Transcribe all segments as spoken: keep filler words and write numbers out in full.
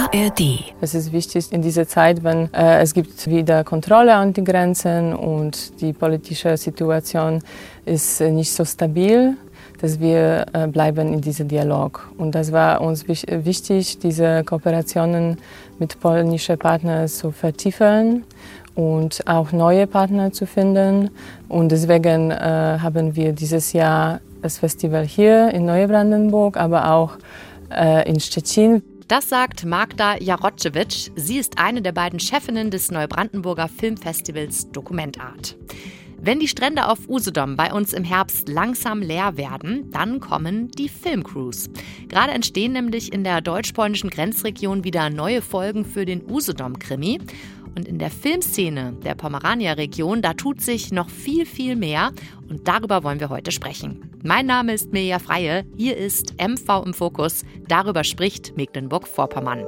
A R D. Es ist wichtig in dieser Zeit, wenn äh, es gibt wieder Kontrolle an den Grenzen und die politische Situation ist äh, nicht so stabil, dass wir äh, bleiben in diesem Dialog. Und das war uns wich- wichtig, diese Kooperationen mit polnischen Partnern zu vertiefen und auch neue Partner zu finden. Und deswegen äh, haben wir dieses Jahr das Festival hier in Neubrandenburg, aber auch äh, in Stettin. Das sagt Magda Jarotschewitsch. Sie ist eine der beiden Chefinnen des Neubrandenburger Filmfestivals Dokumentart. Wenn die Strände auf Usedom bei uns im Herbst langsam leer werden, dann kommen die Filmcrews. Gerade entstehen nämlich in der deutsch-polnischen Grenzregion wieder neue Folgen für den Usedom-Krimi. Und in der Filmszene der Pomerania-Region, da tut sich noch viel, viel mehr. Und darüber wollen wir heute sprechen. Mein Name ist Mirja Freie. Hier ist M V im Fokus. Darüber spricht Mecklenburg-Vorpommern.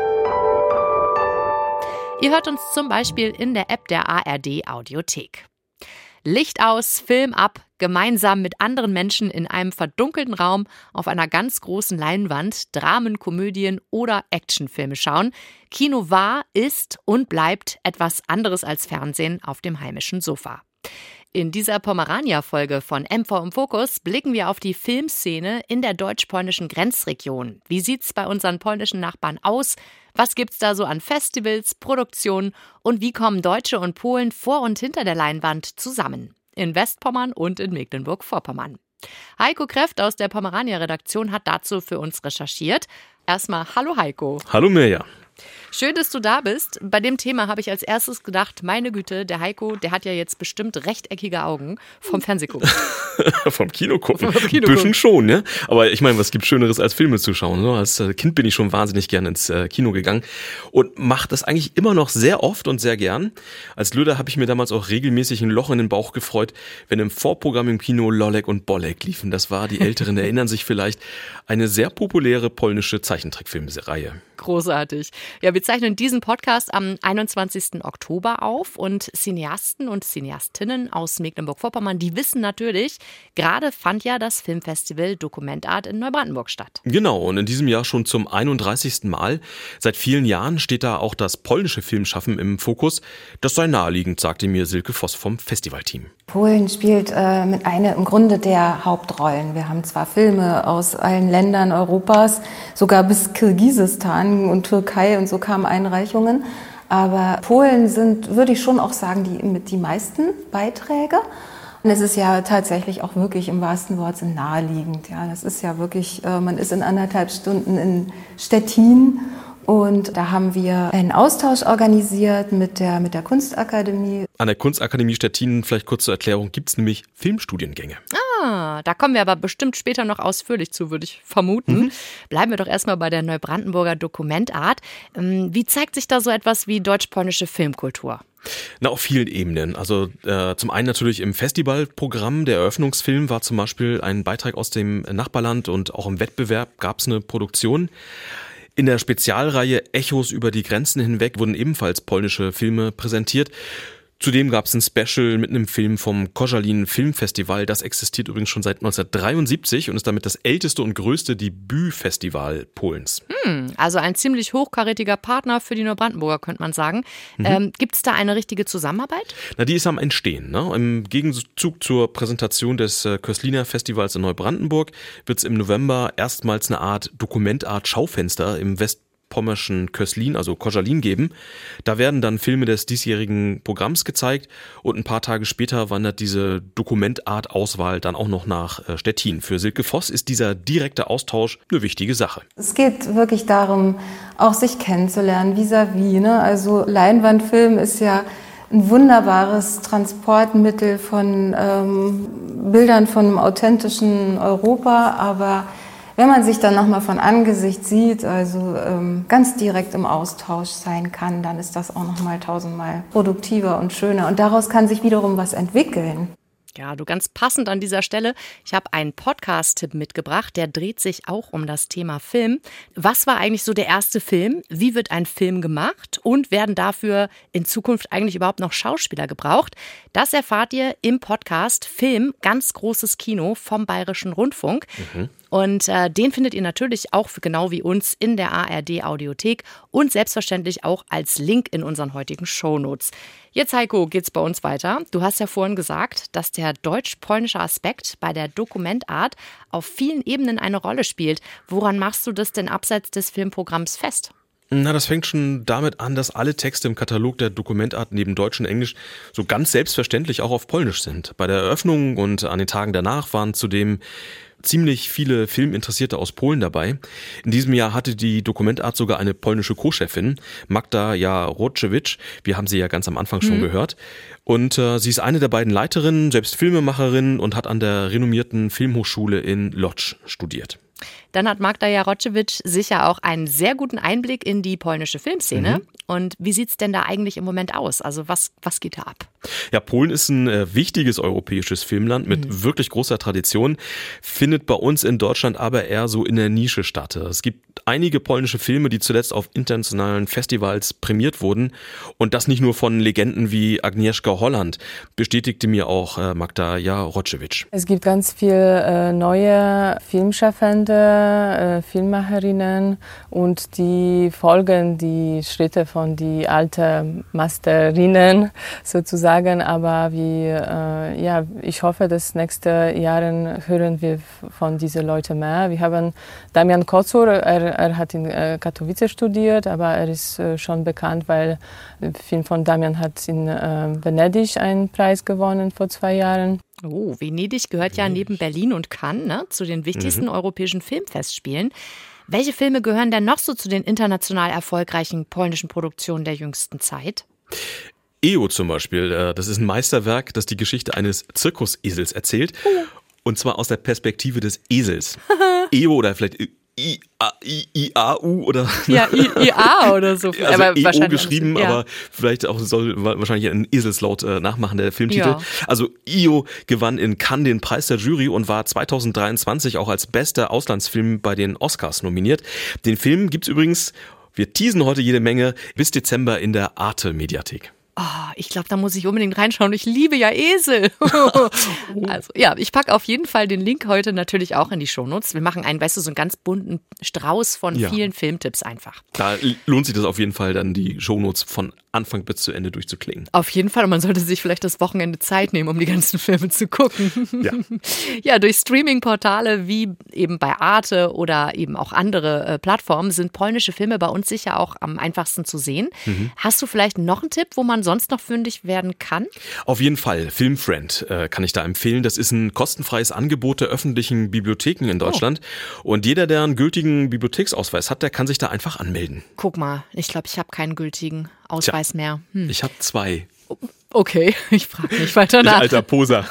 Ihr hört uns zum Beispiel in der App der A R D Audiothek. Licht aus, Film ab, gemeinsam mit anderen Menschen in einem verdunkelten Raum auf einer ganz großen Leinwand Dramen, Komödien oder Actionfilme schauen. Kino war, ist und bleibt etwas anderes als Fernsehen auf dem heimischen Sofa. In dieser Pomerania-Folge von M V im Fokus blicken wir auf die Filmszene in der deutsch-polnischen Grenzregion. Wie sieht's bei unseren polnischen Nachbarn aus? Was gibt's da so an Festivals, Produktionen und wie kommen Deutsche und Polen vor und hinter der Leinwand zusammen? In Westpommern und in Mecklenburg-Vorpommern. Heiko Kräft aus der Pomerania-Redaktion hat dazu für uns recherchiert. Erstmal hallo Heiko. Hallo Mirja. Schön, dass du da bist. Bei dem Thema habe ich als erstes gedacht, meine Güte, der Heiko, der hat ja jetzt bestimmt rechteckige Augen vom Fernsehgucken. Vom Kino gucken. Vom Kino Bisschen gucken. schon, ne? Aber ich meine, was gibt Schöneres als Filme zu schauen? Ne? Als Kind bin ich schon wahnsinnig gern ins äh, Kino gegangen und mache das eigentlich immer noch sehr oft und sehr gern. Als Löder habe ich mir damals auch regelmäßig ein Loch in den Bauch gefreut, wenn im Vorprogramm im Kino Lolek und Bolek liefen. Das war, die Älteren erinnern sich vielleicht, eine sehr populäre polnische Zeichentrickfilmreihe. Großartig. Ja, wir zeichnen diesen Podcast am einundzwanzigsten Oktober auf und Cineasten und Cineastinnen aus Mecklenburg-Vorpommern, die wissen natürlich, gerade fand ja das Filmfestival Dokumentart in Neubrandenburg statt. Genau, und in diesem Jahr schon zum einunddreißigsten Mal. Seit vielen Jahren steht da auch das polnische Filmschaffen im Fokus. Das sei naheliegend, sagte mir Silke Voss vom Festivalteam. Polen spielt äh, mit einer im Grunde der Hauptrollen. Wir haben zwar Filme aus allen Ländern Europas, sogar bis Kirgisistan und Türkei und so kamen Einreichungen. Aber Polen sind, würde ich schon auch sagen, die mit die meisten Beiträge. Und es ist ja tatsächlich auch wirklich im wahrsten Worte naheliegend. Ja, das ist ja wirklich, äh, man ist in anderthalb Stunden in Stettin. Und da haben wir einen Austausch organisiert mit der, mit der Kunstakademie. An der Kunstakademie Stettin, vielleicht kurz zur Erklärung, gibt es nämlich Filmstudiengänge. Ah, da kommen wir aber bestimmt später noch ausführlich zu, würde ich vermuten. Mhm. Bleiben wir doch erstmal bei der Neubrandenburger Dokumentart. Wie zeigt sich da so etwas wie deutsch-polnische Filmkultur? Na, auf vielen Ebenen. Also äh, zum einen natürlich im Festivalprogramm. Der Eröffnungsfilm war zum Beispiel ein Beitrag aus dem Nachbarland und auch im Wettbewerb gab es eine Produktion. In der Spezialreihe Echos über die Grenzen hinweg wurden ebenfalls polnische Filme präsentiert. Zudem gab es ein Special mit einem Film vom Koszalin Filmfestival. Das existiert übrigens schon seit neunzehnhundertdreiundsiebzig und ist damit das älteste und größte Debütfestival Polens. Hm, also ein ziemlich hochkarätiger Partner für die Neubrandenburger, könnte man sagen. Mhm. Ähm, gibt es da eine richtige Zusammenarbeit? Na, die ist am Entstehen. Ne? Im Gegenzug zur Präsentation des äh, Kösliner Festivals in Neubrandenburg wird es im November erstmals eine Art Dokumentart-Schaufenster im West pommerschen Köslin, also Koszalin geben. Da werden dann Filme des diesjährigen Programms gezeigt und ein paar Tage später wandert diese Dokumentart-Auswahl dann auch noch nach Stettin. Für Silke Voss ist dieser direkte Austausch eine wichtige Sache. Es geht wirklich darum, auch sich kennenzulernen, vis-à-vis, ne? Also Leinwandfilm ist ja ein wunderbares Transportmittel von ähm, Bildern von einem authentischen Europa, aber wenn man sich dann nochmal von Angesicht sieht, also ähm, ganz direkt im Austausch sein kann, dann ist das auch nochmal tausendmal produktiver und schöner. Und daraus kann sich wiederum was entwickeln. Ja, du, ganz passend an dieser Stelle. Ich habe einen Podcast-Tipp mitgebracht, der dreht sich auch um das Thema Film. Was war eigentlich so der erste Film? Wie wird ein Film gemacht? Und werden dafür in Zukunft eigentlich überhaupt noch Schauspieler gebraucht? Das erfahrt ihr im Podcast Film, ganz großes Kino vom Bayerischen Rundfunk. Mhm. Und äh, den findet ihr natürlich auch genau wie uns in der A R D-Audiothek und selbstverständlich auch als Link in unseren heutigen Shownotes. Jetzt, Heiko, geht's bei uns weiter. Du hast ja vorhin gesagt, dass der deutsch-polnische Aspekt bei der Dokumentart auf vielen Ebenen eine Rolle spielt. Woran machst du das denn abseits des Filmprogramms fest? Na, das fängt schon damit an, dass alle Texte im Katalog der Dokumentart neben Deutsch und Englisch so ganz selbstverständlich auch auf Polnisch sind. Bei der Eröffnung und an den Tagen danach waren zudem ziemlich viele Filminteressierte aus Polen dabei. In diesem Jahr hatte die Dokumentart sogar eine polnische Co-Chefin, Magda Jaroczewicz. Wir haben sie ja ganz am Anfang schon mhm. gehört. Und äh, sie ist eine der beiden Leiterinnen, selbst Filmemacherin und hat an der renommierten Filmhochschule in Łódź studiert. Dann hat Magda Jaroczewicz sicher auch einen sehr guten Einblick in die polnische Filmszene. Mhm. Und wie sieht's denn da eigentlich im Moment aus? Also was, was geht da ab? Ja, Polen ist ein äh, wichtiges europäisches Filmland mit mhm. wirklich großer Tradition, findet bei uns in Deutschland aber eher so in der Nische statt. Es gibt einige polnische Filme, die zuletzt auf internationalen Festivals prämiert wurden und das nicht nur von Legenden wie Agnieszka Holland, bestätigte mir auch äh, Magda Jaroczewicz. Es gibt ganz viele äh, neue Filmschaffende, äh, Filmemacherinnen und die folgen die Schritte von die alten Masterinnen sozusagen, aber wie, äh, ja, ich hoffe, dass nächste Jahren hören wir von diesen Leuten mehr. Wir haben Damian Kocur, er, er hat in äh, Katowice studiert, aber er ist äh, schon bekannt, weil der Film von Damian hat in äh, Venedig einen Preis gewonnen vor zwei Jahren. Oh, Venedig gehört ja neben Berlin und Cannes, ne, zu den wichtigsten mhm. europäischen Filmfestspielen. Welche Filme gehören denn noch so zu den international erfolgreichen polnischen Produktionen der jüngsten Zeit? E O zum Beispiel, das ist ein Meisterwerk, das die Geschichte eines Zirkusesels erzählt. Und zwar aus der Perspektive des Esels. E O oder vielleicht I A U oder ja, I A oder so. Also aber E O geschrieben, ja. aber vielleicht auch soll wahrscheinlich ein Eselslaut äh, nachmachen, der Filmtitel. Ja. Also E O gewann in Cannes den Preis der Jury und war zweitausenddreiundzwanzig auch als bester Auslandsfilm bei den Oscars nominiert. Den Film gibt's übrigens, wir teasen heute jede Menge, bis Dezember in der Arte-Mediathek. Oh, ich glaube, da muss ich unbedingt reinschauen. Ich liebe ja Esel. Also ja, ich packe auf jeden Fall den Link heute natürlich auch in die Shownotes. Wir machen einen, weißt du, so einen ganz bunten Strauß von ja. vielen Filmtipps einfach. Da lohnt sich das auf jeden Fall, dann die Shownotes von Anfang bis zu Ende durchzuklingen. Auf jeden Fall. Und man sollte sich vielleicht das Wochenende Zeit nehmen, um die ganzen Filme zu gucken. Ja, ja, durch Streaming-Portale wie eben bei Arte oder eben auch andere äh, Plattformen sind polnische Filme bei uns sicher auch am einfachsten zu sehen. Mhm. Hast du vielleicht noch einen Tipp, wo man sonst noch fündig werden kann? Auf jeden Fall. Filmfriend äh, kann ich da empfehlen. Das ist ein kostenfreies Angebot der öffentlichen Bibliotheken in Deutschland. Oh. Und jeder, der einen gültigen Bibliotheksausweis hat, der kann sich da einfach anmelden. Guck mal, ich glaube, ich habe keinen gültigen Ausweis Tja, mehr. Hm. Ich habe zwei. Okay, ich frage nicht weiter nach. Ich alter Poser.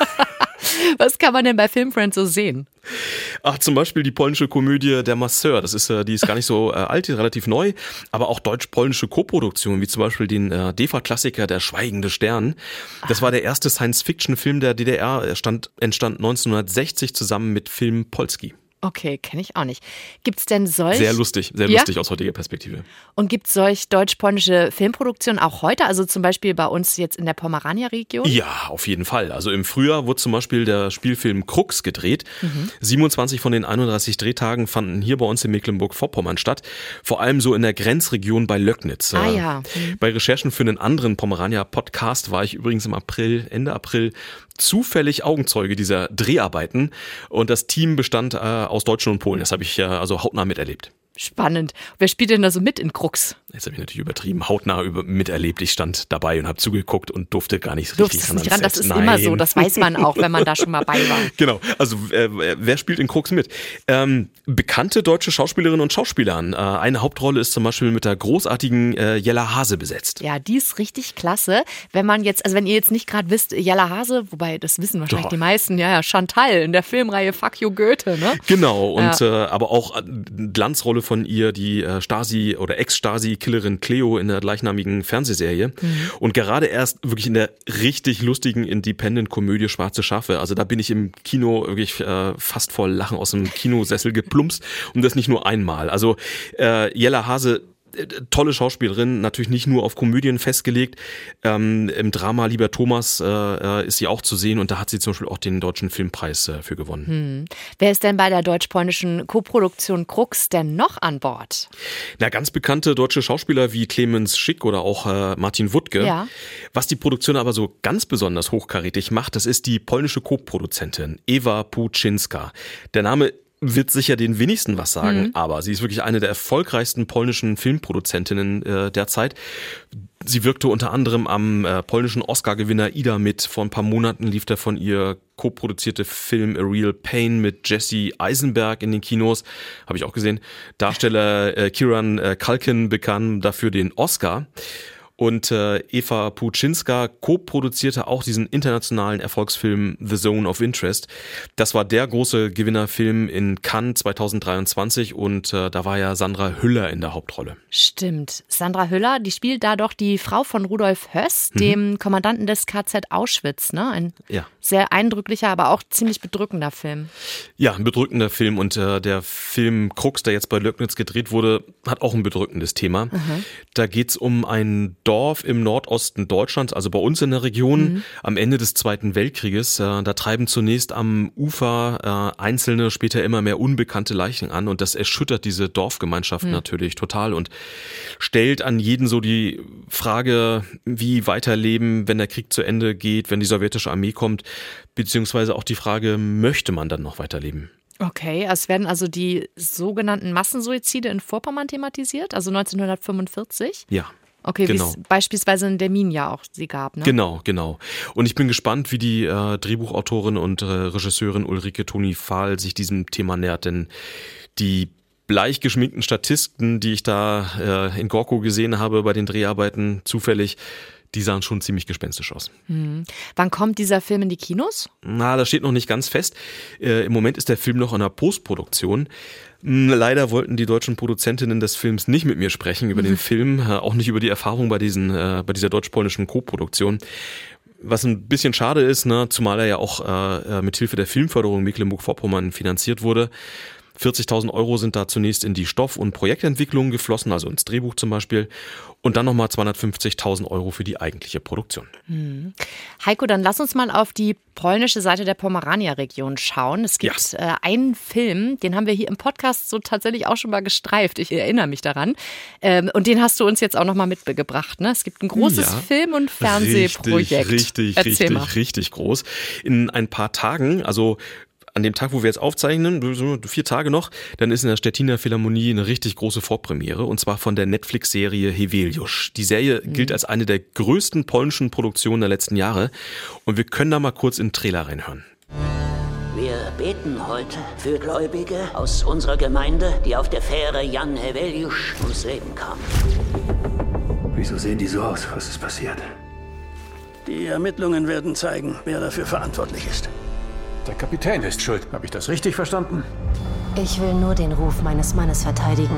Was kann man denn bei Filmfriend so sehen? Ach, zum Beispiel die polnische Komödie Der Masseur. Das ist, die ist gar nicht so äh, alt, die ist relativ neu. Aber auch deutsch-polnische Koproduktionen, wie zum Beispiel den äh, D E F A-Klassiker Der schweigende Stern. Das war der erste Science-Fiction-Film der D D R. Er stand, entstand neunzehnhundertsechzig zusammen mit Film Polski. Okay, kenne ich auch nicht. Gibt's denn solch... Sehr lustig, sehr ja? lustig aus heutiger Perspektive. Und gibt es solch deutsch-polnische Filmproduktionen auch heute? Also zum Beispiel bei uns jetzt in der Pomerania-Region? Ja, auf jeden Fall. Also im Frühjahr wurde zum Beispiel der Spielfilm Krux gedreht. Mhm. siebenundzwanzig von den einunddreißig Drehtagen fanden hier bei uns in Mecklenburg-Vorpommern statt. Vor allem so in der Grenzregion bei Löcknitz. Ah ja. Mhm. Bei Recherchen für einen anderen Pomerania-Podcast war ich übrigens im April, Ende April, zufällig Augenzeuge dieser Dreharbeiten. Und das Team bestand äh, aus Deutschen und Polen. Das habe ich äh, also hautnah miterlebt. Spannend. Wer spielt denn da so mit in Krux? Jetzt habe ich natürlich übertrieben, hautnah über, miterlebt. Ich stand dabei und habe zugeguckt und durfte gar nicht Durftest richtig ran. Nicht ran. Das ist Nein. immer so, das weiß man auch, wenn man da schon mal bei war. Genau, also äh, wer spielt in Krux mit? Ähm, bekannte deutsche Schauspielerinnen und Schauspieler. Äh, eine Hauptrolle ist zum Beispiel mit der großartigen äh, Jella Hase besetzt. Ja, die ist richtig klasse. Wenn man jetzt, also wenn ihr jetzt nicht gerade wisst, Jella Hase, wobei das wissen wahrscheinlich Doch. die meisten, ja, ja, Chantal in der Filmreihe Fuck You Goethe, ne? Genau, und ja. äh, aber auch Glanzrolle von ihr, die Stasi- oder Ex-Stasi-Killerin Cleo in der gleichnamigen Fernsehserie. Mhm. Und gerade erst wirklich in der richtig lustigen Independent-Komödie Schwarze Schafe. Also da bin ich im Kino wirklich äh, fast vor Lachen aus dem Kinosessel geplumpst. Und das nicht nur einmal. Also äh, Jella Hase Tolle Schauspielerin, natürlich nicht nur auf Komödien festgelegt. Ähm, Im Drama Lieber Thomas äh, ist sie auch zu sehen und da hat sie zum Beispiel auch den Deutschen Filmpreis äh, für gewonnen. Hm. Wer ist denn bei der deutsch-polnischen Koproduktion Krux denn noch an Bord? Na, ganz bekannte deutsche Schauspieler wie Clemens Schick oder auch äh, Martin Wuttke. Ja. Was die Produktion aber so ganz besonders hochkarätig macht, das ist die polnische Koproduzentin Ewa Puczynska. Der Name wird sicher den wenigsten was sagen, mhm. aber sie ist wirklich eine der erfolgreichsten polnischen Filmproduzentinnen äh, derzeit. Sie wirkte unter anderem am äh, polnischen Oscar-Gewinner Ida mit. Vor ein paar Monaten lief der von ihr co-produzierte Film A Real Pain mit Jesse Eisenberg in den Kinos. Habe ich auch gesehen. Darsteller äh, Kieran äh, Culkin bekam dafür den Oscar. Und äh, Ewa Puczynska co-produzierte auch diesen internationalen Erfolgsfilm The Zone of Interest. Das war der große Gewinnerfilm in Cannes zwanzig dreiundzwanzig und äh, da war ja Sandra Hüller in der Hauptrolle. Stimmt. Sandra Hüller, die spielt da doch die Frau von Rudolf Höss, mhm. dem Kommandanten des K Z Auschwitz. Ne? Ein ja. sehr eindrücklicher, aber auch ziemlich bedrückender Film. Ja, ein bedrückender Film und äh, der Film Krux, der jetzt bei Löcknitz gedreht wurde, hat auch ein bedrückendes Thema. Mhm. Da geht's um ein Dorf im Nordosten Deutschlands, also bei uns in der Region, mhm. am Ende des Zweiten Weltkrieges. Da treiben zunächst am Ufer äh, einzelne, später immer mehr unbekannte Leichen an und das erschüttert diese Dorfgemeinschaft mhm. natürlich total und stellt an jeden so die Frage, wie weiterleben, wenn der Krieg zu Ende geht, wenn die sowjetische Armee kommt, beziehungsweise auch die Frage, möchte man dann noch weiterleben? Okay, es werden also die sogenannten Massensuizide in Vorpommern thematisiert, also neunzehnhundertfünfundvierzig? Ja. Okay, genau. Wie es beispielsweise in der Min ja auch sie gab, ne? Genau, genau. Und ich bin gespannt, wie die äh, Drehbuchautorin und äh, Regisseurin Ulrike Toni Fahl sich diesem Thema nähert, denn die bleich geschminkten Statisten, die ich da äh, in Gorko gesehen habe bei den Dreharbeiten zufällig, die sahen schon ziemlich gespenstisch aus. Hm. Wann kommt dieser Film in die Kinos? Na, das steht noch nicht ganz fest. Äh, Im Moment ist der Film noch in der Postproduktion. Leider wollten die deutschen Produzentinnen des Films nicht mit mir sprechen über den Film, äh, auch nicht über die Erfahrung bei diesen, äh, bei dieser deutsch-polnischen Co-Produktion. Was ein bisschen schade ist, ne, zumal er ja auch äh, mit Hilfe der Filmförderung Mecklenburg-Vorpommern finanziert wurde. vierzigtausend Euro sind da zunächst in die Stoff- und Projektentwicklung geflossen, also ins Drehbuch zum Beispiel. Und dann nochmal zweihundertfünfzigtausend Euro für die eigentliche Produktion. Hm. Heiko, dann lass uns mal auf die polnische Seite der Pomerania-Region schauen. Es gibt ja. äh, einen Film, den haben wir hier im Podcast so tatsächlich auch schon mal gestreift. Ich erinnere mich daran. Ähm, und den hast du uns jetzt auch nochmal mitgebracht. Ne? Es gibt ein großes ja. Film- und Fernsehprojekt. Richtig, richtig, Erzähl richtig, mal. richtig groß. In ein paar Tagen, also an dem Tag, wo wir jetzt aufzeichnen, so vier Tage noch, dann ist in der Stettiner Philharmonie eine richtig große Vorpremiere und zwar von der Netflix-Serie Heveliusz. Die Serie mhm. gilt als eine der größten polnischen Produktionen der letzten Jahre und wir können da mal kurz in den Trailer reinhören. Wir beten heute für Gläubige aus unserer Gemeinde, die auf der Fähre Jan Heveliusz ums Leben kamen. Wieso sehen die so aus? Was ist passiert? Die Ermittlungen werden zeigen, wer dafür verantwortlich ist. Der Kapitän ist schuld. Habe ich das richtig verstanden? Ich will nur den Ruf meines Mannes verteidigen.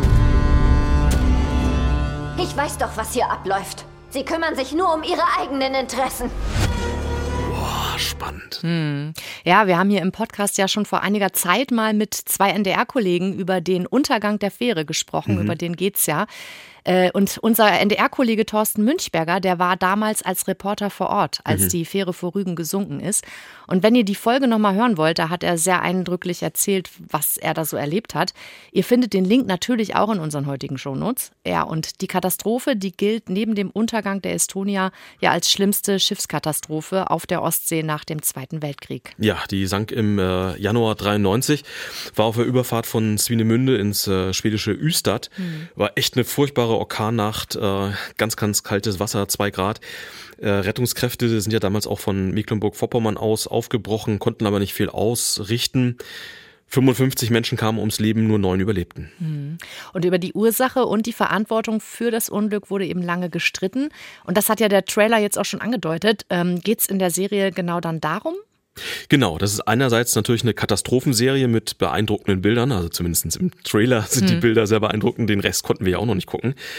Ich weiß doch, was hier abläuft. Sie kümmern sich nur um ihre eigenen Interessen. Boah, spannend. Hm. Ja, wir haben hier im Podcast ja schon vor einiger Zeit mal mit zwei N D R-Kollegen über den Untergang der Fähre gesprochen. Mhm. Über den geht's ja. Und unser N D R-Kollege Thorsten Münchberger, der war damals als Reporter vor Ort, als mhm. die Fähre vor Rügen gesunken ist. Und wenn ihr die Folge nochmal hören wollt, da hat er sehr eindrücklich erzählt, was er da so erlebt hat. Ihr findet den Link natürlich auch in unseren heutigen Shownotes. Ja, und die Katastrophe, die gilt neben dem Untergang der Estonia ja als schlimmste Schiffskatastrophe auf der Ostsee nach dem Zweiten Weltkrieg. Ja, die sank im äh, Januar dreiundneunzig, war auf der Überfahrt von Swinemünde ins äh, schwedische Ystad. Mhm. War echt eine furchtbare Orkannacht, äh, ganz, ganz kaltes Wasser, zwei Grad. Äh, Rettungskräfte sind ja damals auch von Mecklenburg-Vorpommern aus aufgebrochen, konnten aber nicht viel ausrichten. fünfundfünfzig Menschen kamen ums Leben, nur neun überlebten. Und über die Ursache und die Verantwortung für das Unglück wurde eben lange gestritten. Und das hat ja der Trailer jetzt auch schon angedeutet. Ähm, geht es in der Serie genau dann darum? Genau, das ist einerseits natürlich eine Katastrophenserie mit beeindruckenden Bildern, also zumindest im Trailer sind hm. die Bilder sehr beeindruckend, den Rest konnten wir ja auch noch nicht gucken.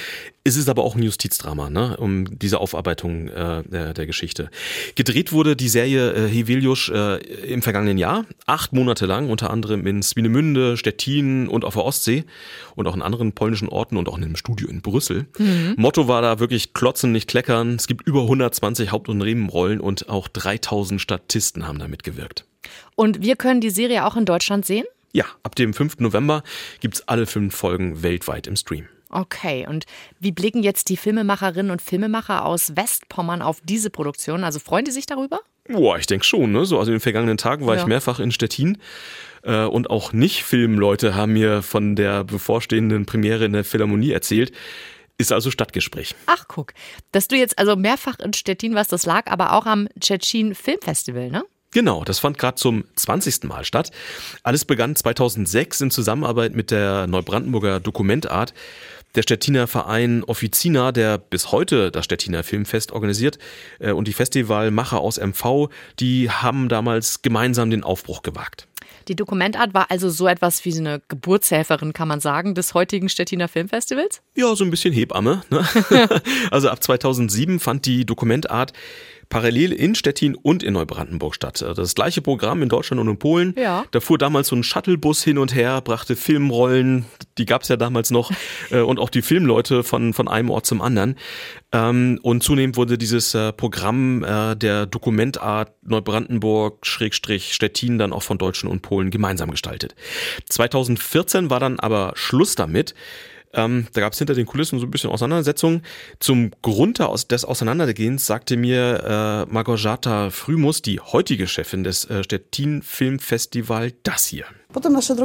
Es ist aber auch ein Justizdrama, ne, um diese Aufarbeitung äh, der, der Geschichte. Gedreht wurde die Serie äh, Heveliusz äh, im vergangenen Jahr, acht Monate lang, unter anderem in Swinemünde, Stettin und auf der Ostsee und auch in anderen polnischen Orten und auch in einem Studio in Brüssel. Mhm. Motto war da wirklich klotzen, nicht kleckern. Es gibt über hundertzwanzig Haupt- und Nebenrollen und auch dreitausend Statisten haben da mitgewirkt. Und wir können die Serie auch in Deutschland sehen? Ja, ab dem fünften November gibt's alle fünf Folgen weltweit im Stream. Okay, und wie blicken jetzt die Filmemacherinnen und Filmemacher aus Westpommern auf diese Produktion? Also freuen die sich darüber? Boah, ich denke schon. Ne? So, also in den vergangenen Tagen war ja. ich mehrfach in Stettin äh, und auch Nicht-Filmleute haben mir von der bevorstehenden Premiere in der Philharmonie erzählt. Ist also Stadtgespräch. Ach, guck. Dass du jetzt also mehrfach in Stettin warst, das lag aber auch am Szczecin Filmfestival, ne? Genau, das fand gerade zum zwanzigsten Mal statt. Alles begann zweitausendsechs in Zusammenarbeit mit der Neubrandenburger Dokumentart. Der Stettiner Verein Officina, der bis heute das Stettiner Filmfest organisiert, und die Festivalmacher aus M V, die haben damals gemeinsam den Aufbruch gewagt. Die Dokumentart war also so etwas wie eine Geburtshelferin, kann man sagen, des heutigen Stettiner Filmfestivals? Ja, so ein bisschen Hebamme. Ne? Also ab zweitausendsieben fand die Dokumentart parallel in Stettin und in Neubrandenburg statt. Das gleiche Programm in Deutschland und in Polen. Ja. Da fuhr damals so ein Shuttlebus hin und her, brachte Filmrollen, die gab es ja damals noch, und auch die Filmleute von, von einem Ort zum anderen. Und zunehmend wurde dieses Programm der Dokumentart Neubrandenburg-Stettin dann auch von Deutschen und Polen gemeinsam gestaltet. zweitausendvierzehn war dann aber Schluss damit. Ähm, da gab es hinter den Kulissen so ein bisschen Auseinandersetzungen. Zum Grund des Auseinandergehens sagte mir äh, Małgorzata Frümus, die heutige Chefin des äh, Stettin Filmfestival, das hier. Unsere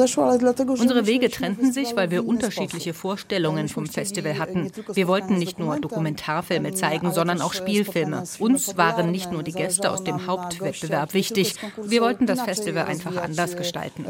Wege trennten sich, weil wir unterschiedliche Vorstellungen vom Festival hatten. Wir wollten nicht nur Dokumentarfilme zeigen, sondern auch Spielfilme. Uns waren nicht nur die Gäste aus dem Hauptwettbewerb wichtig. Wir wollten das Festival einfach anders gestalten.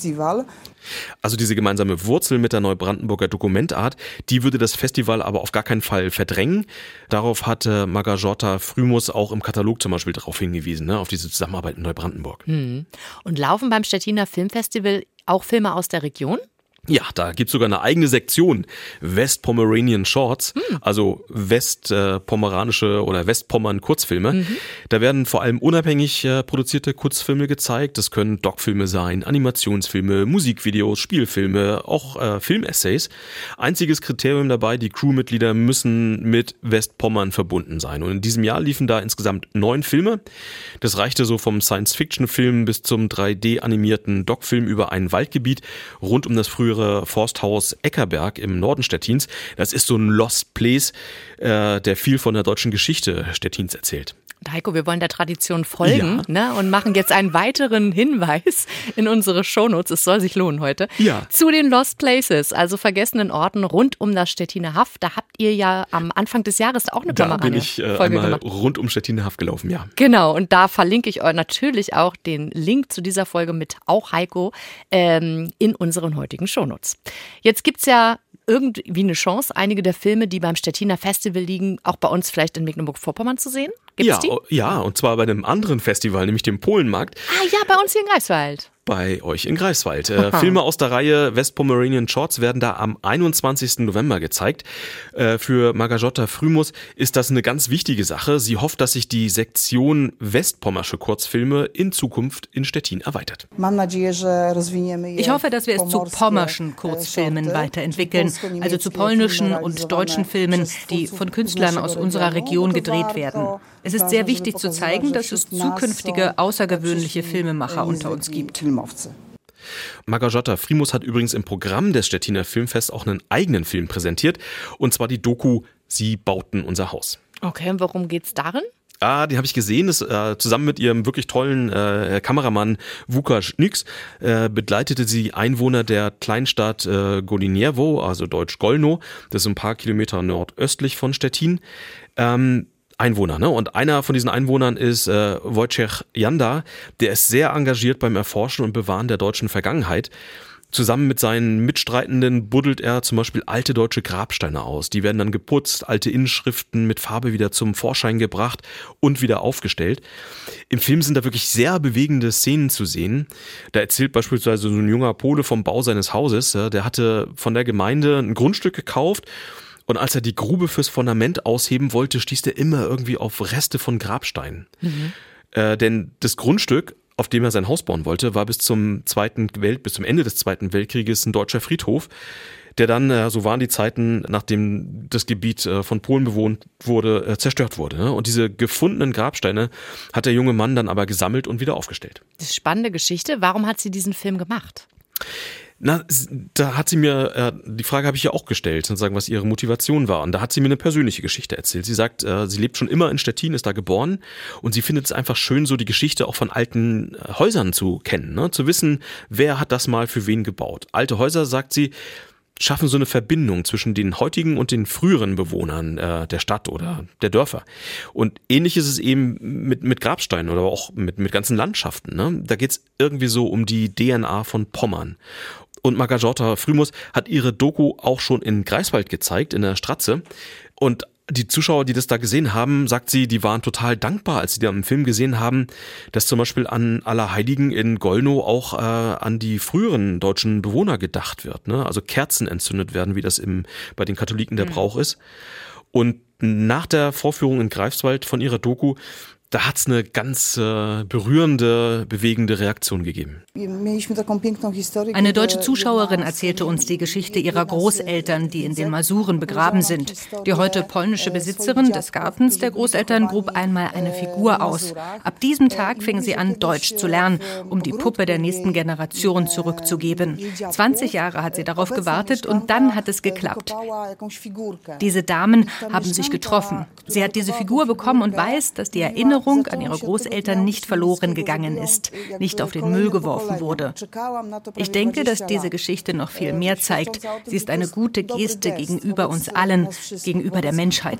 Also diese gemeinsame Wurzel mit der Neubrandenburger Dokumentart, die würde das Festival aber auf gar keinen Fall verdrängen. Darauf hatte Małgorzata Frümus auch im Katalog zum Beispiel darauf hingewiesen, ne, auf diese Zusammenarbeit in Neubrandenburg. Hm. Und laufen beim Stettiner Filmfestival auch Filme aus der Region? Ja, da gibt's sogar eine eigene Sektion, West Pomeranian Shorts, hm. also westpomeranische oder Westpommern-Kurzfilme. Mhm. Da werden vor allem unabhängig äh, produzierte Kurzfilme gezeigt. Das können Doc-Filme sein, Animationsfilme, Musikvideos, Spielfilme, auch äh, Filmessays. Einziges Kriterium dabei, die Crewmitglieder müssen mit Westpommern verbunden sein. Und in diesem Jahr liefen da insgesamt neun Filme. Das reichte so vom Science-Fiction-Film bis zum drei D-animierten Doc-Film über ein Waldgebiet rund um das frühere Forsthaus Eckerberg im Norden Stettins. Das ist so ein Lost Place, äh, der viel von der deutschen Geschichte Stettins erzählt. Heiko, wir wollen der Tradition folgen, ja. ne, und machen jetzt einen weiteren Hinweis in unsere Shownotes. Es soll sich lohnen heute. Ja. Zu den Lost Places, also vergessenen Orten rund um das Stettiner Haff. Da habt ihr ja am Anfang des Jahres auch eine Panorama Da bin ich äh, Folge einmal gemacht. rund um Stettiner Haff gelaufen, ja. Genau, und da verlinke ich euch natürlich auch den Link zu dieser Folge mit auch Heiko ähm, in unseren heutigen Shownotes. Jetzt gibt's ja irgendwie eine Chance, einige der Filme, die beim Stettiner Festival liegen, auch bei uns vielleicht in Mecklenburg-Vorpommern zu sehen? Gibt's ja, die? Ja, und zwar bei einem anderen Festival, nämlich dem Polenmarkt. Ah ja, bei uns hier in Greifswald. Bei euch in Greifswald. Äh, Filme aus der Reihe West Pomeranian Shorts werden da am einundzwanzigsten November gezeigt. Äh, für Małgorzata Frümus ist das eine ganz wichtige Sache. Sie hofft, dass sich die Sektion westpommersche Kurzfilme in Zukunft in Stettin erweitert. Ich hoffe, dass wir es zu pommerschen Kurzfilmen weiterentwickeln, also zu polnischen und deutschen Filmen, die von Künstlern aus unserer Region gedreht werden. Es ist sehr wichtig zu zeigen, dass es zukünftige, außergewöhnliche Filmemacher unter uns gibt. Małgorzata Frümus hat übrigens im Programm des Stettiner Filmfests auch einen eigenen Film präsentiert, und zwar die Doku Sie bauten unser Haus. Okay, und worum geht's darin? Ah, die habe ich gesehen, das, äh, zusammen mit ihrem wirklich tollen äh, Kameramann Łukasz Nyks äh, begleitete sie Einwohner der Kleinstadt äh, Goliniewo, also deutsch Golno, das ist ein paar Kilometer nordöstlich von Stettin. Ähm, Einwohner, ne? Und einer von diesen Einwohnern ist äh, Wojciech Janda, der ist sehr engagiert beim Erforschen und Bewahren der deutschen Vergangenheit. Zusammen mit seinen Mitstreitenden buddelt er zum Beispiel alte deutsche Grabsteine aus. Die werden dann geputzt, alte Inschriften mit Farbe wieder zum Vorschein gebracht und wieder aufgestellt. Im Film sind da wirklich sehr bewegende Szenen zu sehen. Da erzählt beispielsweise so ein junger Pole vom Bau seines Hauses. Der hatte von der Gemeinde ein Grundstück gekauft Und als er die Grube fürs Fundament ausheben wollte, stieß er immer irgendwie auf Reste von Grabsteinen. Mhm. Äh, denn das Grundstück, auf dem er sein Haus bauen wollte, war bis zum zweiten Welt, bis zum Ende des Zweiten Weltkrieges ein deutscher Friedhof, der dann, so waren die Zeiten, nachdem das Gebiet von Polen bewohnt wurde, zerstört wurde. Und diese gefundenen Grabsteine hat der junge Mann dann aber gesammelt und wieder aufgestellt. Das ist eine spannende Geschichte. Warum hat sie diesen Film gemacht? Na, da hat sie mir, äh, die Frage habe ich ja auch gestellt, sozusagen, was ihre Motivation war. Und da hat sie mir eine persönliche Geschichte erzählt. Sie sagt, äh, sie lebt schon immer in Stettin, ist da geboren und sie findet es einfach schön, so die Geschichte auch von alten äh, Häusern zu kennen, ne? Zu wissen, wer hat das mal für wen gebaut. Alte Häuser, sagt sie, schaffen so eine Verbindung zwischen den heutigen und den früheren Bewohnern äh, der Stadt oder der Dörfer. Und ähnlich ist es eben mit, mit Grabsteinen oder auch mit, mit ganzen Landschaften. Ne? Da geht's irgendwie so um die D N A von Pommern. Und Margareta Frümus hat ihre Doku auch schon in Greifswald gezeigt, in der Stratze. Und die Zuschauer, die das da gesehen haben, sagt sie, die waren total dankbar, als sie da im Film gesehen haben, dass zum Beispiel an Allerheiligen in Gollnow auch äh, an die früheren deutschen Bewohner gedacht wird. Ne? Also Kerzen entzündet werden, wie das im, bei den Katholiken der mhm. Brauch ist. Und nach der Vorführung in Greifswald von ihrer Doku, da hat's eine ganz äh, berührende, bewegende Reaktion gegeben. Eine deutsche Zuschauerin erzählte uns die Geschichte ihrer Großeltern, die in den Masuren begraben sind. Die heute polnische Besitzerin des Gartens der Großeltern grub einmal eine Figur aus. Ab diesem Tag fing sie an, Deutsch zu lernen, um die Puppe der nächsten Generation zurückzugeben. zwanzig Jahre hat sie darauf gewartet und dann hat es geklappt. Diese Damen haben sich getroffen. Sie hat diese Figur bekommen und weiß, dass die Erinnerung an ihre Großeltern nicht verloren gegangen ist, nicht auf den Müll geworfen wurde. Ich denke, dass diese Geschichte noch viel mehr zeigt. Sie ist eine gute Geste gegenüber uns allen, gegenüber der Menschheit.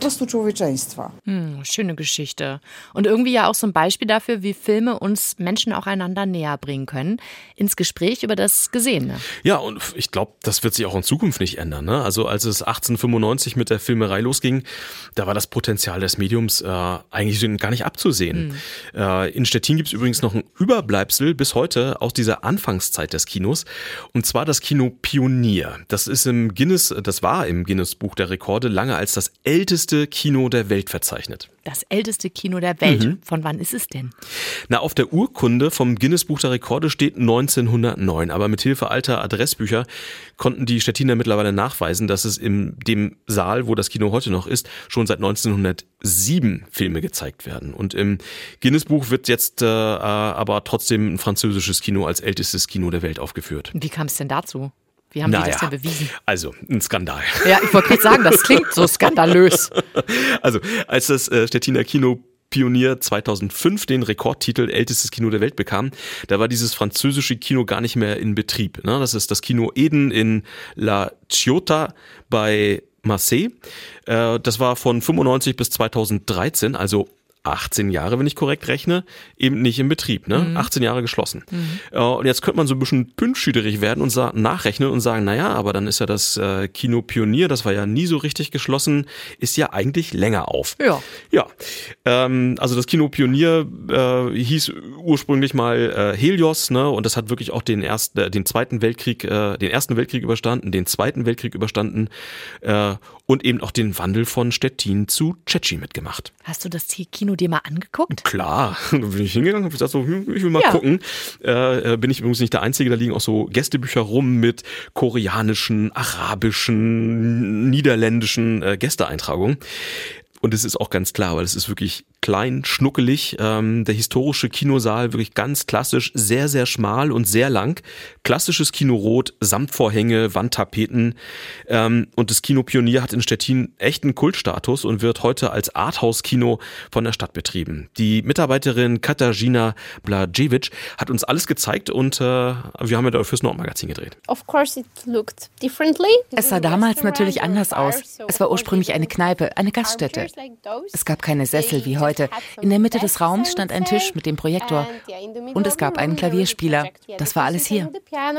Hm, schöne Geschichte. Und irgendwie ja auch so ein Beispiel dafür, wie Filme uns Menschen auch einander näher bringen können, ins Gespräch über das Gesehene. Ja, und ich glaube, das wird sich auch in Zukunft nicht ändern. Ne? Also als es achtzehnhundertfünfundneunzig mit der Filmerei losging, da war das Potenzial des Mediums äh, eigentlich gar nicht abzusehen. Sehen. Mhm. Äh, in Stettin gibt es übrigens noch ein Überbleibsel bis heute aus dieser Anfangszeit des Kinos, und zwar das Kino Pionier. Das ist im Guinness, das war im Guinness-Buch der Rekorde lange als das älteste Kino der Welt verzeichnet. Das älteste Kino der Welt. Mhm. Von wann ist es denn? Na, auf der Urkunde vom Guinness-Buch der Rekorde steht neunzehnhundertneun, aber mit Hilfe alter Adressbücher konnten die Stettiner mittlerweile nachweisen, dass es in dem Saal, wo das Kino heute noch ist, schon seit neunzehnhundertsieben Filme gezeigt werden. Und im Guinness-Buch wird jetzt äh, aber trotzdem ein französisches Kino als ältestes Kino der Welt aufgeführt. Wie kam es denn dazu? Wie haben naja, die das denn bewiesen? Also, ein Skandal. Ja, ich wollte gerade sagen, das klingt so skandalös. Also, als das äh, Stettiner Kino Pionier zweitausendfünf den Rekordtitel ältestes Kino der Welt bekam, da war dieses französische Kino gar nicht mehr in Betrieb. Ne? Das ist das Kino Eden in La Ciotat bei Marseille. Äh, das war von fünfundneunzig bis zweitausenddreizehn, also achtzehn Jahre, wenn ich korrekt rechne, eben nicht in Betrieb, ne? Mhm. achtzehn Jahre geschlossen. Mhm. Äh, und jetzt könnte man so ein bisschen pünktschüderig werden und sa- nachrechnen und sagen, naja, aber dann ist ja das äh, Kino Pionier, das war ja nie so richtig geschlossen, ist ja eigentlich länger auf. Ja. Ja. Ähm, also das Kino Pionier äh, hieß ursprünglich mal äh, Helios, ne? Und das hat wirklich auch den ersten, äh, den zweiten Weltkrieg, äh, den ersten Weltkrieg überstanden, den zweiten Weltkrieg überstanden äh, und eben auch den Wandel von Stettin zu Tschetschen mitgemacht. Hast du das Kino dir mal angeguckt? Klar, da bin ich hingegangen und gesagt, so, ich will mal ja. gucken. Äh, bin ich übrigens nicht der Einzige, da liegen auch so Gästebücher rum mit koreanischen, arabischen, niederländischen äh, Gästeeintragungen. Und es ist auch ganz klar, weil es ist wirklich klein, schnuckelig. Ähm, der historische Kinosaal wirklich ganz klassisch, sehr, sehr schmal und sehr lang. Klassisches Kinorot, Samtvorhänge, Wandtapeten. Ähm, und das Kino Pionier hat in Stettin echten Kultstatus und wird heute als Arthouse-Kino von der Stadt betrieben. Die Mitarbeiterin Katarzyna Blażewicz hat uns alles gezeigt und äh, wir haben ja da fürs Nordmagazin gedreht. Es sah damals natürlich anders aus. Es war ursprünglich eine Kneipe, eine Gaststätte. Es gab keine Sessel wie heute. In der Mitte des Raums stand ein Tisch mit dem Projektor und es gab einen Klavierspieler. Das war alles hier.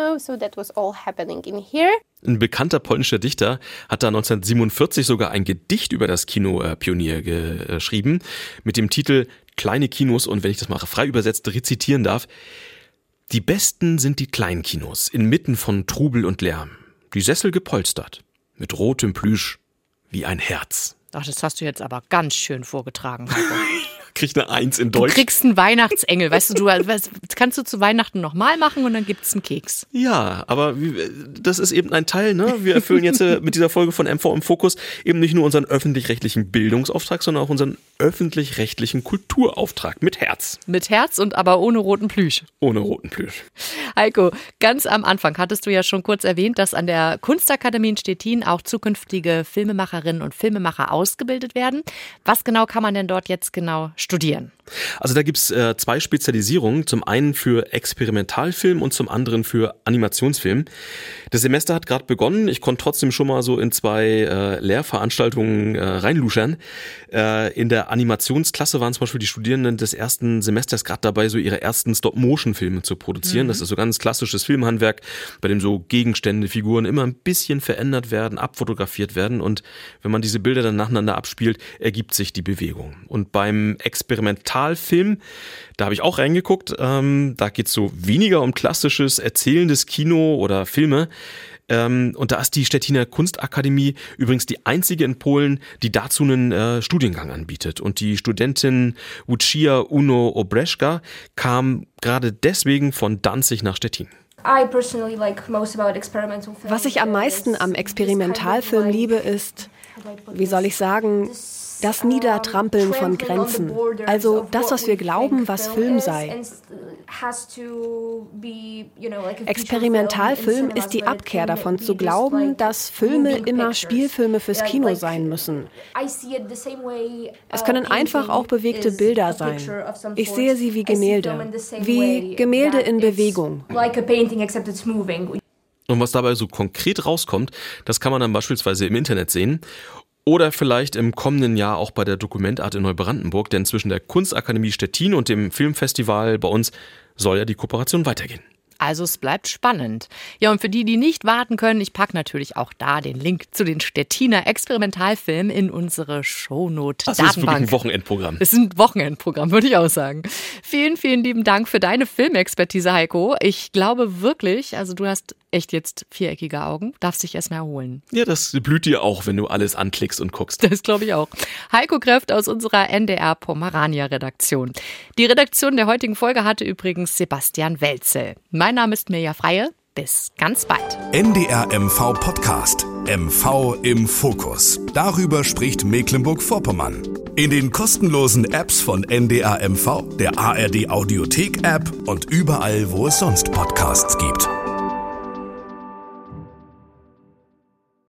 Ein bekannter polnischer Dichter hat da neunzehnhundertsiebenundvierzig sogar ein Gedicht über das Kino äh, Pionier geschrieben mit dem Titel Kleine Kinos, und wenn ich das mal frei übersetzt rezitieren darf: Die besten sind die kleinen Kinos, inmitten von Trubel und Lärm. Die Sessel gepolstert, mit rotem Plüsch, wie ein Herz. Ach, das hast du jetzt aber ganz schön vorgetragen. Krieg eine Eins in Deutsch. Du kriegst einen Weihnachtsengel. Weißt du, du was, kannst du zu Weihnachten nochmal machen und dann gibt's einen Keks. Ja, aber das ist eben ein Teil, ne? Wir erfüllen jetzt mit dieser Folge von M V im Fokus eben nicht nur unseren öffentlich-rechtlichen Bildungsauftrag, sondern auch unseren öffentlich-rechtlichen Kulturauftrag mit Herz. Mit Herz und aber ohne roten Plüsch. Ohne roten Plüsch. Heiko, ganz am Anfang hattest du ja schon kurz erwähnt, dass an der Kunstakademie in Stettin auch zukünftige Filmemacherinnen und Filmemacher ausgebildet werden. Was genau kann man denn dort jetzt genau studieren? Also da gibt's äh, zwei Spezialisierungen, zum einen für Experimentalfilm und zum anderen für Animationsfilm. Das Semester hat gerade begonnen, ich konnte trotzdem schon mal so in zwei äh, Lehrveranstaltungen äh, reinluschern. Äh, in der Animationsklasse waren zum Beispiel die Studierenden des ersten Semesters gerade dabei, so ihre ersten Stop-Motion-Filme zu produzieren. Mhm. Das ist so ganz klassisches Filmhandwerk, bei dem so Gegenstände, Figuren immer ein bisschen verändert werden, abfotografiert werden und wenn man diese Bilder dann nacheinander abspielt, ergibt sich die Bewegung. Und beim Experimentalfilm Film, da habe ich auch reingeguckt, ähm, da geht es so weniger um klassisches, erzählendes Kino oder Filme. Ähm, und da ist die Stettiner Kunstakademie übrigens die einzige in Polen, die dazu einen äh, Studiengang anbietet. Und die Studentin Łucja Uno Obreszka kam gerade deswegen von Danzig nach Stettin. Was ich am meisten am Experimentalfilm liebe, ist, wie soll ich sagen, das Niedertrampeln von Grenzen. Also das, was wir glauben, was Film sei. Experimentalfilm ist die Abkehr davon zu glauben, dass Filme immer Spielfilme fürs Kino sein müssen. Es können einfach auch bewegte Bilder sein. Ich sehe sie wie Gemälde, wie Gemälde in Bewegung. Und was dabei so konkret rauskommt, das kann man dann beispielsweise im Internet sehen. Oder vielleicht im kommenden Jahr auch bei der Dokumentart in Neubrandenburg, denn zwischen der Kunstakademie Stettin und dem Filmfestival bei uns soll ja die Kooperation weitergehen. Also es bleibt spannend. Ja, und für die, die nicht warten können, ich packe natürlich auch da den Link zu den Stettiner Experimentalfilmen in unsere Shownote-Datenbank. Das ist wirklich ein Wochenendprogramm. Das ist ein Wochenendprogramm, würde ich auch sagen. Vielen, vielen lieben Dank für deine Filmexpertise, Heiko. Ich glaube wirklich, also du hast echt jetzt viereckige Augen, darfst dich erstmal erholen. Ja, das blüht dir auch, wenn du alles anklickst und guckst. Das glaube ich auch. Heiko Kreft aus unserer N D R Pomerania-Redaktion. Die Redaktion der heutigen Folge hatte übrigens Sebastian Welzel. Mein Name ist Mirja Freie. Bis ganz bald. N D R M V Podcast. M V im Fokus. Darüber spricht Mecklenburg-Vorpommern. In den kostenlosen Apps von N D R M V, der A R D Audiothek App und überall, wo es sonst Podcasts gibt.